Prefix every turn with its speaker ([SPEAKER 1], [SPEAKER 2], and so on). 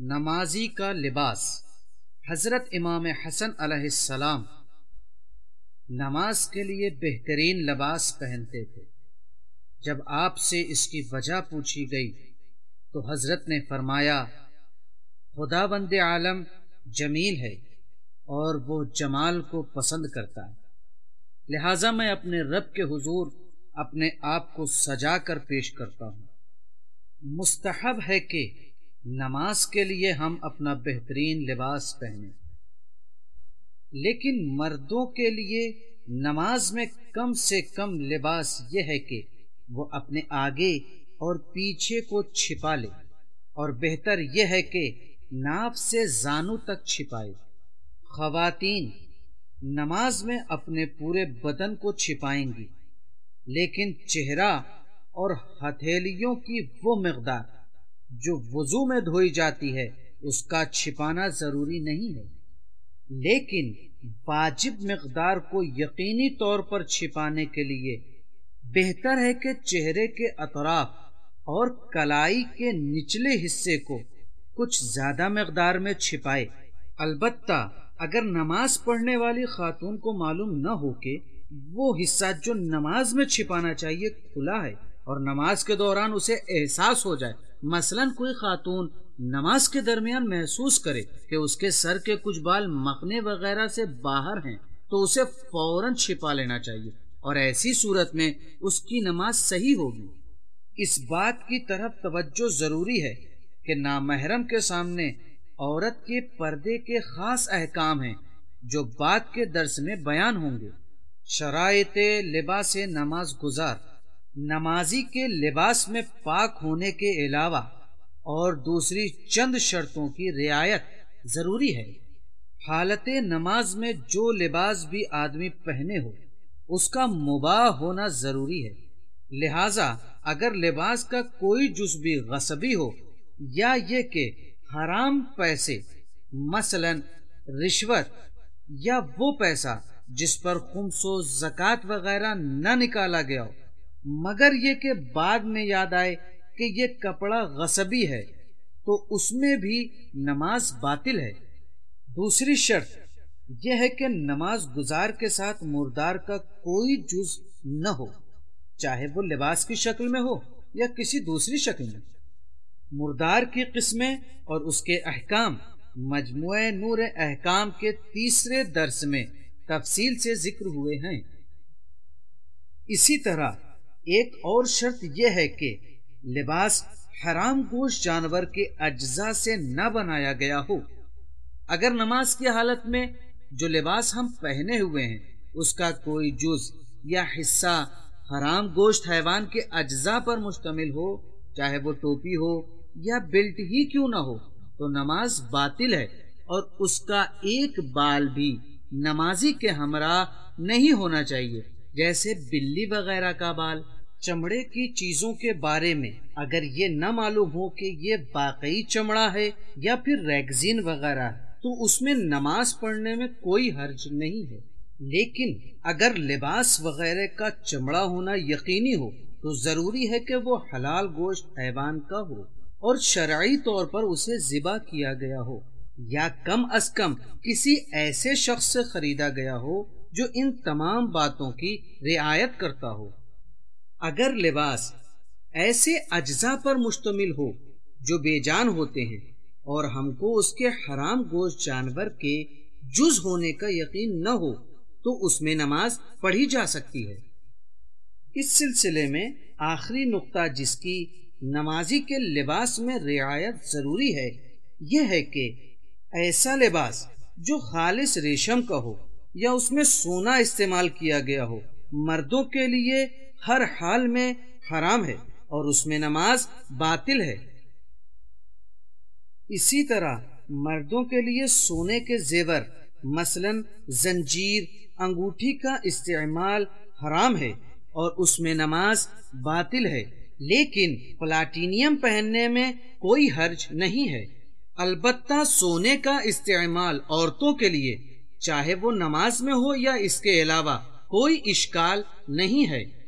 [SPEAKER 1] نمازی کا لباس۔ حضرت امام حسن علیہ السلام نماز کے لیے بہترین لباس پہنتے تھے۔ جب آپ سے اس کی وجہ پوچھی گئی تو حضرت نے فرمایا، خداوند عالم جمیل ہے اور وہ جمال کو پسند کرتا ہے، لہٰذا میں اپنے رب کے حضور اپنے آپ کو سجا کر پیش کرتا ہوں۔ مستحب ہے کہ نماز کے لیے ہم اپنا بہترین لباس پہنیں، لیکن مردوں کے لیے نماز میں کم سے کم لباس یہ ہے کہ وہ اپنے آگے اور پیچھے کو چھپا لے، اور بہتر یہ ہے کہ ناف سے زانو تک چھپائے۔ خواتین نماز میں اپنے پورے بدن کو چھپائیں گی، لیکن چہرہ اور ہتھیلیوں کی وہ مقدار جو وضو میں دھوئی جاتی ہے اس کا چھپانا ضروری نہیں ہے، لیکن واجب مقدار کو یقینی طور پر چھپانے کے لیے بہتر ہے کہ چہرے کے اطراف اور کلائی کے نچلے حصے کو کچھ زیادہ مقدار میں چھپائے۔ البتہ اگر نماز پڑھنے والی خاتون کو معلوم نہ ہو کہ وہ حصہ جو نماز میں چھپانا چاہیے کھلا ہے اور نماز کے دوران اسے احساس ہو جائے، مثلا کوئی خاتون نماز کے درمیان محسوس کرے کہ اس کے سر کے کچھ بال مخنے وغیرہ سے باہر ہیں، تو اسے فوراً چھپا لینا چاہیے، اور ایسی صورت میں اس کی نماز صحیح ہوگی۔ اس بات کی طرف توجہ ضروری ہے کہ نامحرم کے سامنے عورت کے پردے کے خاص احکام ہیں جو بعد کے درس میں بیان ہوں گے۔ شرائط لباس نماز گزار۔ نمازی کے لباس میں پاک ہونے کے علاوہ اور دوسری چند شرطوں کی رعایت ضروری ہے۔ حالت نماز میں جو لباس بھی آدمی پہنے ہو اس کا مباح ہونا ضروری ہے، لہذا اگر لباس کا کوئی جز بھی غصبی ہو یا یہ کہ حرام پیسے، مثلا رشوت یا وہ پیسہ جس پر خمس و زکوٰۃ وغیرہ نہ نکالا گیا ہو، مگر یہ کہ بعد میں یاد آئے کہ یہ کپڑا غصبی ہے، تو اس میں بھی نماز باطل ہے۔ دوسری شرط یہ ہے کہ نماز گزار کے ساتھ مردار کا کوئی جز نہ ہو، چاہے وہ لباس کی شکل میں ہو یا کسی دوسری شکل میں۔ مردار کی قسمیں اور اس کے احکام مجموعہ نور احکام کے تیسرے درس میں تفصیل سے ذکر ہوئے ہیں۔ اسی طرح ایک اور شرط یہ ہے کہ لباس حرام گوشت جانور کے اجزاء سے نہ بنایا گیا ہو۔ اگر نماز کی حالت میں جو لباس ہم پہنے ہوئے ہیں اس کا کوئی جز یا حصہ حرام گوشت حیوان کے اجزاء پر مشتمل ہو، چاہے وہ ٹوپی ہو یا بیلٹ ہی کیوں نہ ہو، تو نماز باطل ہے، اور اس کا ایک بال بھی نمازی کے ہمراہ نہیں ہونا چاہیے، جیسے بلی وغیرہ کا بال۔ چمڑے کی چیزوں کے بارے میں اگر یہ نہ معلوم ہو کہ یہ واقعی چمڑا ہے یا پھر ریگزین وغیرہ ہے تو اس میں نماز پڑھنے میں کوئی حرج نہیں ہے، لیکن اگر لباس وغیرہ کا چمڑا ہونا یقینی ہو تو ضروری ہے کہ وہ حلال گوشت حیوان کا ہو اور شرعی طور پر اسے ذبح کیا گیا ہو، یا کم از کم کسی ایسے شخص سے خریدا گیا ہو جو ان تمام باتوں کی رعایت کرتا ہو۔ اگر لباس ایسے اجزاء پر مشتمل ہو جو بے جان ہوتے ہیں اور ہم کو اس کے حرام گوشت جانور کے جز ہونے کا یقین نہ ہو تو اس میں نماز پڑھی جا سکتی ہے۔ اس سلسلے میں آخری نقطہ جس کی نمازی کے لباس میں رعایت ضروری ہے یہ ہے کہ ایسا لباس جو خالص ریشم کا ہو یا اس میں سونا استعمال کیا گیا ہو مردوں کے لیے ہر حال میں حرام ہے اور اس میں نماز باطل ہے۔ اسی طرح مردوں کے لیے سونے کے زیور مثلا زنجیر، انگوٹھی کا استعمال حرام ہے اور اس میں نماز باطل ہے، لیکن پلاٹینیم پہننے میں کوئی حرج نہیں ہے۔ البتہ سونے کا استعمال عورتوں کے لیے چاہے وہ نماز میں ہو یا اس کے علاوہ کوئی اشکال نہیں ہے۔